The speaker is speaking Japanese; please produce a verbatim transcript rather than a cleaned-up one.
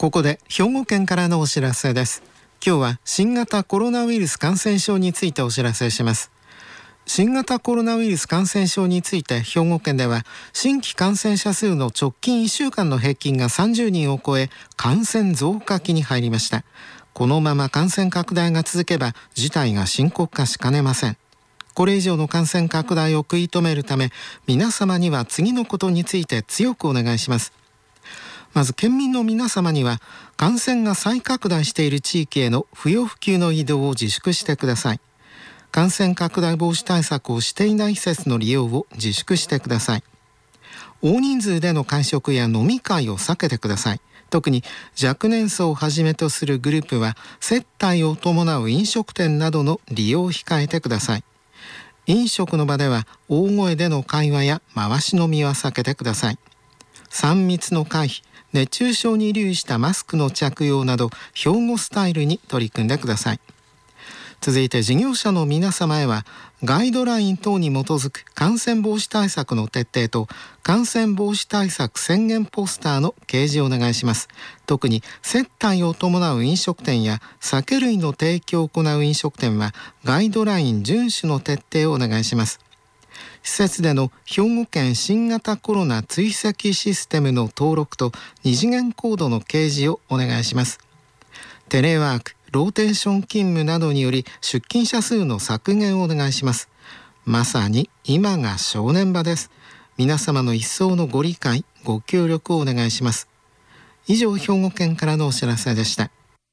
ここで兵庫県からのお知らせです。今日は新型コロナウイルス感染症についてお知らせします。新型コロナウイルス感染症について兵庫県では新規感染者数の直近いっしゅうかんの平均がさんじゅうにんを超え、感染増加期に入りました。このまま感染拡大が続けば事態が深刻化しかねません。これ以上の感染拡大を食い止めるため、皆様には次のことについて強くお願いします。まず県民の皆様には、感染が再拡大している地域への不要不急の移動を自粛してください。感染拡大防止対策をしていない施設の利用を自粛してください。大人数での会食や飲み会を避けてください。特に若年層をはじめとするグループは、接待を伴う飲食店などの利用を控えてください。飲食の場では大声での会話や回し飲みは避けてください。さん密の回避、熱中症に留意したマスクの着用など、兵庫スタイルに取り組んでください。続いて事業者の皆様へは、ガイドライン等に基づく感染防止対策の徹底と感染防止対策宣言ポスターの掲示をお願いします。特に接待を伴う飲食店や酒類の提供を行う飲食店は、ガイドライン遵守の徹底をお願いします。施設での兵庫県新型コロナ追跡システムの登録と二次元コードの掲示をお願いします。テレワーク、ローテーション勤務などにより出勤者数の削減をお願いします。まさに今が正念場です。皆様の一層のご理解、ご協力をお願いします。以上、兵庫県からのお知らせでした。